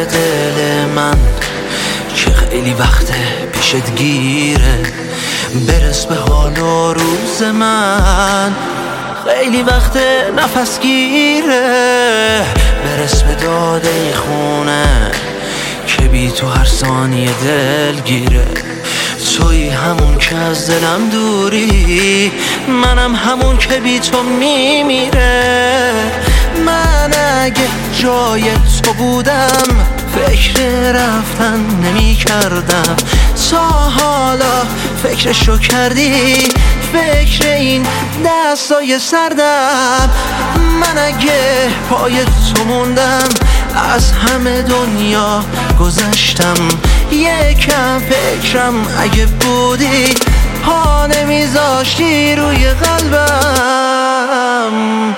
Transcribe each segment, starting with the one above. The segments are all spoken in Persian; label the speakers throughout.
Speaker 1: دل من که خیلی وقته پیشت گیره، برس به حال و روز من. خیلی وقت نفس گیره، برس به داده ای خونه که بی تو هر ثانیه دل گیره. توی همون که از دلم دوری، منم همون که بی تو میمیره. من اگه جای تو بودم فکر رفتن نمی کردم، تا حالا فکرشو کردی؟ فکر این دستای سردم. من اگه پای تو موندم از همه دنیا گذشتم. یکم فکرم اگه بودی پا نمیذاشتی روی قلبم.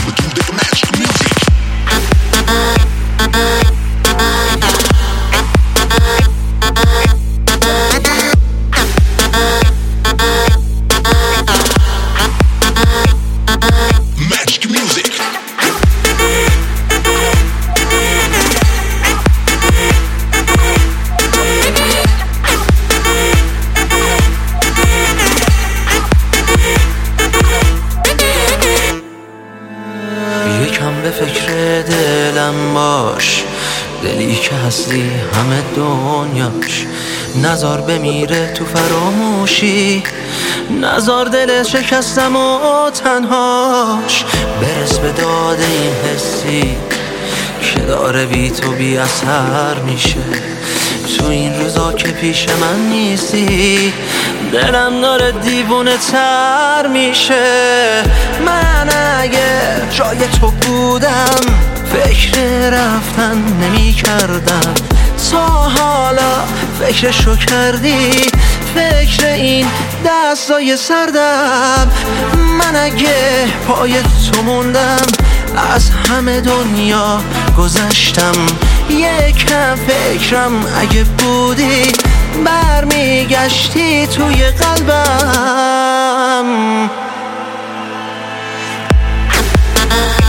Speaker 1: یکم به فکر دلم باش، دلی که هستی همه دنیاش. نزار بمیره تو فراموشی، نزار دل شکستم و تنهاش. برس به داده این حسی که داره بی تو بی اثر میشه. تو این روزا که پیش من نیستی دلم داره دیوونه تر میشه. من اگه جای تو بودم فکر رفتن نمی کردم، تا حالا فکرشو کردی؟ فکر این دستای سردم. من اگه پای تو موندم از همه دنیا گذشتم. یکم فکرم اگه بودی برمیگشتی توی قلبم.